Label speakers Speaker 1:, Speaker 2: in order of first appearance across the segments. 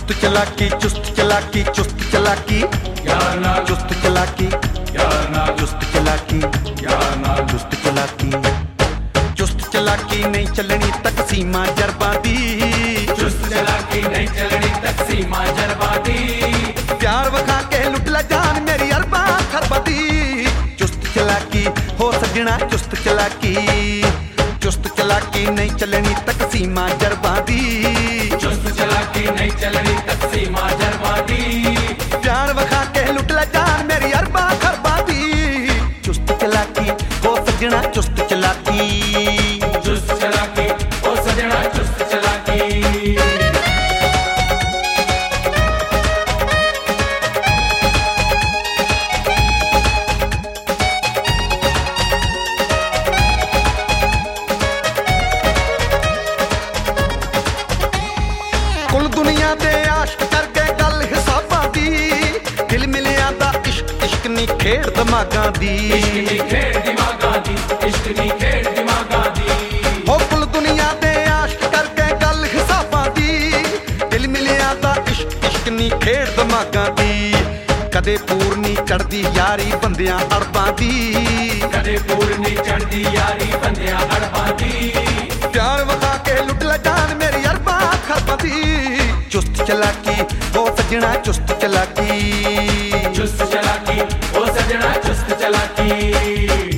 Speaker 1: चुस्त चलाकी चुस्त चलाकी चुस्त चलाकी
Speaker 2: यार नाल
Speaker 1: चुस्त चलाकी
Speaker 2: यार नाल
Speaker 1: चुस्त चलाकी
Speaker 2: यार नाल
Speaker 1: चुस्त चलाकी चुस्त चलाकी नहीं चलनी तकसीमा जरबा दी
Speaker 2: चुस्त चलाकी नहीं चलनी तकसीमा जरबा दी
Speaker 1: प्यार वखा के लुट ला जान मेरी अरबा खरबा दी चुस्त चलाकी हो सजना चुस्त चलाकी चुस्त चलाकी नहीं चलनी तकसीमा जरबा दी
Speaker 2: चुस्त चलाकी नहीं चलनी तकसीमा जरबा दी
Speaker 1: प्यार वखा के लुट ला जान मेरी अरबा खरबा दी चुस्त चलाकी हो सजना चुस्त चलाकी
Speaker 2: चुस्त चलाकी ओ सजना चुस्त चलाकी
Speaker 1: कुल दुनिया दे आशिक कर गए गल हिसाबां दी दिल मिलिया दा इश्क इश्क नी खेड़ दिमागां दी
Speaker 2: इश्क दी खेड़ दिमागां दी इश्क दी खेड़ दिमागां दी
Speaker 1: हो कुल दुनिया दे आशिक कर गए गल हिसाबां दी दिल मिलिया दा इश्क इश्क नी खेड़ दिमागां दी कदे पूरनी चढ़दी यारी बंदियां अरबां दी
Speaker 2: कदे पूरनी चढ़दी यारी बंदियां अरबां दी
Speaker 1: प्यार वखा के लुट ला जान मेरी अरबा खरबा दी चुस्त चलाकी हो सजना चुस्त चलाकी
Speaker 2: चुस्त चलाकी ओ सजना चुस्त चलाकी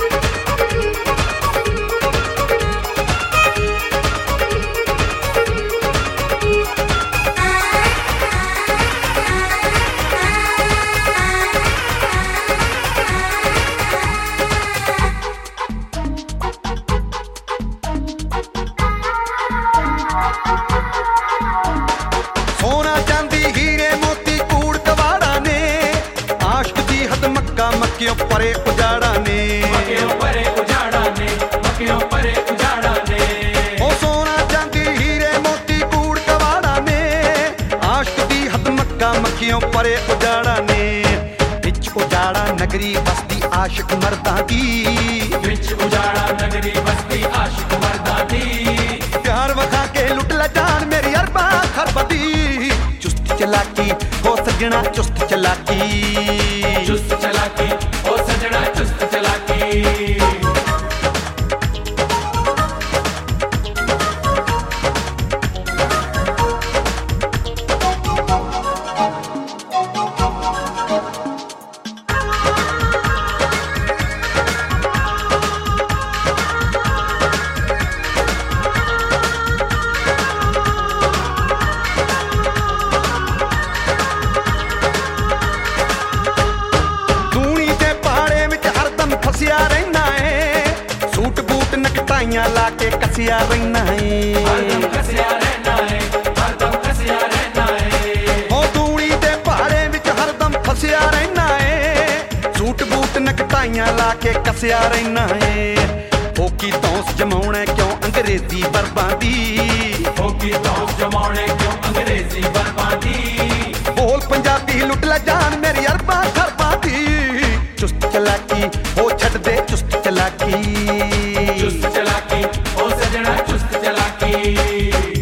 Speaker 1: सोना चांदी हीरे मोती कूड़ कवाड़ा ने आशिक दी हद मक्का मक्कियों परे उजाड़ा ने
Speaker 2: मक्कियों परे उजाड़ा ने मक्कियों परे उजाड़ा ने
Speaker 1: ओ सोना चांदी हीरे मोती कूड़ कवाड़ा ने आशिक दी हद मक्का मक्कियों परे उजाड़ा ने विच उजाड़ा नगरी बसदी आशिक मर्दां दी
Speaker 2: विच उजाड़ा नगरी बसती आशिक मर्दां दी
Speaker 1: प्यार वखा के लुट ला जान मेरी अरबा खरबा दी चुस्त चलाकी हो सजना चुस्त चलाकी
Speaker 2: चुस्त चलाकी ओ सजना चुस्त चलाकी
Speaker 1: दूनी दे पहाड़े विच हरदम फसिया रहना है सूट बूट नकटाइयां ला के कसिया रहना
Speaker 2: हरदम
Speaker 1: है
Speaker 2: कसिया रहना है हरदम कसिया रहना है
Speaker 1: ओ दूनी दे पहाड़े विच हरदम फसिया रहना है सूट बूट नकटाइयां ला के कसिया रहना है होकी तौस जमाउणे क्यों अंग्रेजी बर्बादी
Speaker 2: होकी तौस जमाने क्यों अंग्रेजी बर्बादी
Speaker 1: बोल पंजाबी लुट ला जान मेरी अरबा खरबा दी चुस्त चलाकी हो छड़ दे चुस्त चलाकी
Speaker 2: चुस्त चलाकी ओ सजना चुस्त चलाकी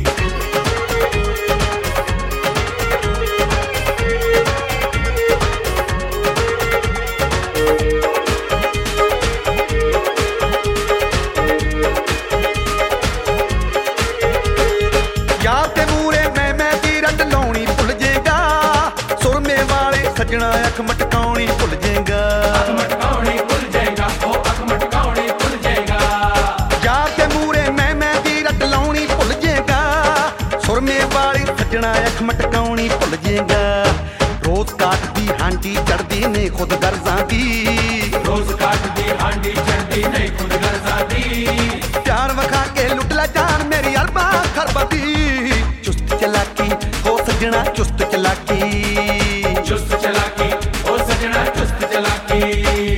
Speaker 1: यार ते मूरे मैं दी रट लाउणी भुल जेगा सुरमे वाले सजना अख मटकाउणी भुल जेगा
Speaker 2: अख मटकाउणी भुल जाएगा ओ अख मटकाउणी भुल जाएगा
Speaker 1: यार ते मूरे मैं दी रट लाउणी भुल जेगा सुरमे वाले सजना अख मटकाउणी भुल जेगा रोज काट दी हांडी चढ़दी ने खुद गर्जां दी
Speaker 2: रोज काट दी हांडी चढ़दी नहीं खुद गर्जा दी
Speaker 1: प्यार वखा के लुट ला जान मेरी अरबा खरबा दी चुस्त चलाकी हो सजना चुस्त चलाकी
Speaker 2: चुस्त चलाकी ओ सजना चुस्त चलाकी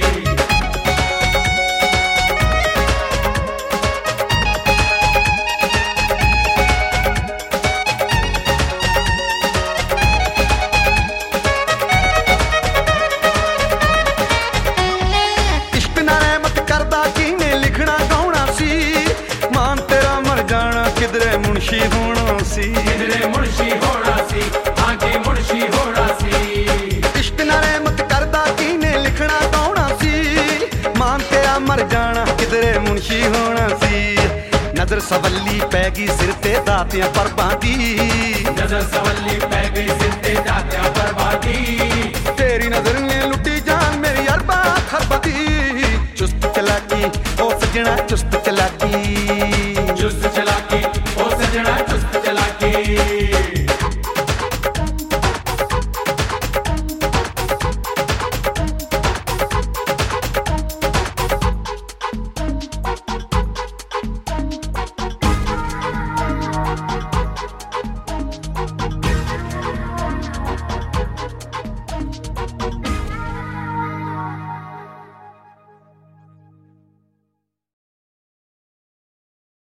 Speaker 1: इश्क ना रहमत करदा किने लिखना गाउणा सी मान तेरा मर जाना किधरे मुंशी होना सी ਸੀ,
Speaker 2: ਕਿਧਰੇ ਮੁਨਸ਼ੀ ਹੋਣਾ ਸੀ, ਹਾਂਜੀ ਮੁਨਸ਼ੀ ਹੋਣਾ ਸੀ।
Speaker 1: ਇਸ਼ਕ ਨਾਲ ਰਹਿਮਤ ਕਰਦਾ ਕਿਨੇ ਲਿਖਣਾ ਗਾਉਣਾ ਸੀ, ਮਾਨ ਤੇਰਾ ਮਰ ਜਾਣਾ ਕਿਧਰੇ ਮੁਨਸ਼ੀ ਹੋਣਾ ਸੀ। ਨਜ਼ਰ ਸਵੱਲੀ ਪੈ ਗਈ ਸਿਰ ਤੇ ਦਾਤਿਆਂ ਪਰਬਾਂ ਦੀ,
Speaker 2: ਨਜ਼ਰ ਸਵੱਲੀ